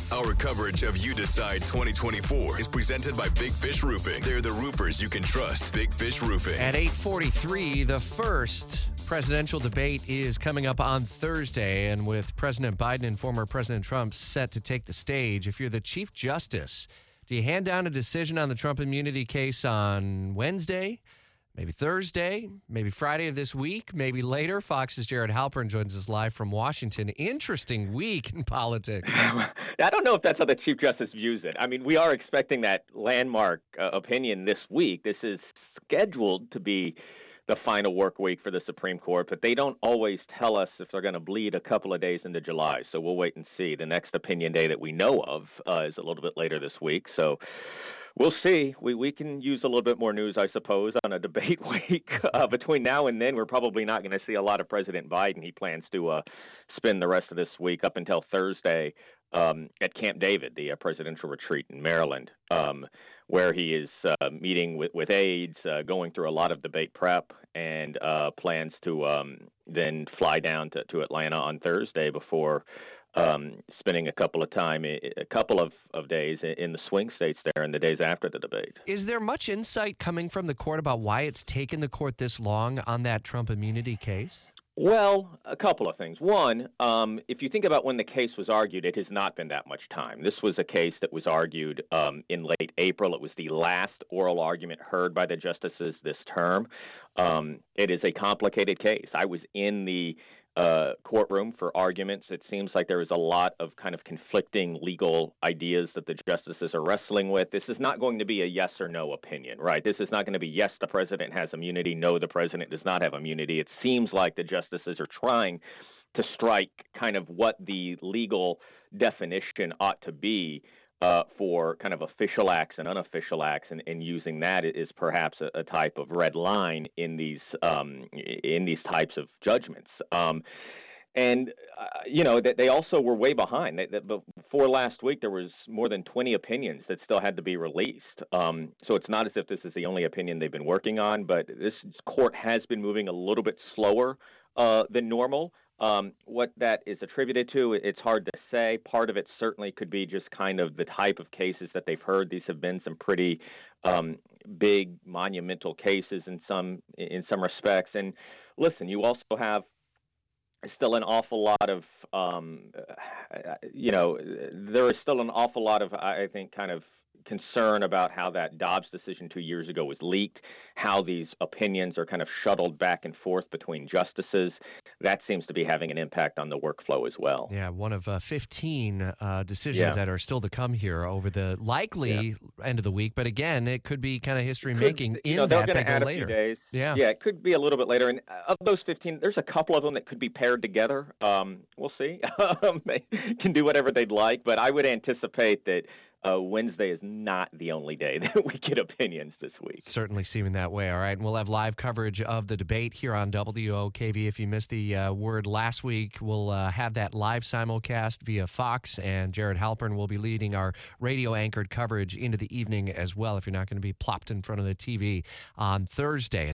Our coverage of You Decide 2024 is presented by Big Fish Roofing. They're the roofers you can trust. Big Fish Roofing. At 8:43, the first presidential debate is coming up on Thursday, and with President Biden and former President Trump set to take the stage, if you're the Chief Justice, do you hand down a decision on the Trump immunity case on Wednesday, maybe Thursday, maybe Friday of this week, maybe later? Fox's Jared Halpern joins us live from Washington. Interesting week in politics. I don't know if that's how the Chief Justice views it. I mean, we are expecting that landmark opinion this week. This is scheduled to be the final work week for the Supreme Court, but they don't always tell us if they're going to bleed a couple of days into July. So we'll wait and see. The next opinion day that we know of is a little bit later this week. So we'll see. We can use a little bit more news, I suppose, on a debate week. Between now and then, we're probably not going to see a lot of President Biden. He plans to spend the rest of this week up until Thursday at Camp David, the presidential retreat in Maryland, where he is meeting with aides, going through a lot of debate prep, and plans to then fly down to Atlanta on Thursday before spending a couple of days in the swing states there in the days after the debate. Is there much insight coming from the court about why it's taken the court this long on that Trump immunity case? Well, a couple of things. One, if you think about when the case was argued, it has not been that much time. This was a case that was argued in late April. It was the last oral argument heard by the justices this term. It is a complicated case. I was in the courtroom for arguments. It seems like there is a lot of kind of conflicting legal ideas that the justices are wrestling with. This is not going to be a yes or no opinion, right? This is not going to be yes, the president has immunity, no, the president does not have immunity. It seems like the justices are trying to strike kind of what the legal definition ought to be for kind of official acts and unofficial acts, and using that is perhaps a type of red line in these types of judgments. They also were way behind. Before last week, there was more than 20 opinions that still had to be released. So it's not as if this is the only opinion they've been working on, but this court has been moving a little bit slower than normal. What that is attributed to, it's hard to say. Part of it certainly could be just kind of the type of cases that they've heard. These have been some pretty big, monumental cases in some respects. And listen, you also have still an awful lot of, there is still an awful lot of, I think, kind of concern about how that Dobbs decision 2 years ago was leaked, how these opinions are kind of shuttled back and forth between justices. That seems to be having an impact on the workflow as well. Yeah, one of 15 decisions that are still to come here over the likely end of the week. But again, it could be kind of history-making in that they're they go add later. A few days. Yeah, it could be a little bit later. And of those 15, there's a couple of them that could be paired together. We'll see. They can do whatever they'd like, but I would anticipate that Wednesday is not the only day that we get opinions this week. Certainly seeming that way. All right, and we'll have live coverage of the debate here on WOKV. If you missed the word last week, we'll have that live simulcast via Fox, and Jared Halpern will be leading our radio-anchored coverage into the evening as well if you're not going to be plopped in front of the TV on Thursday.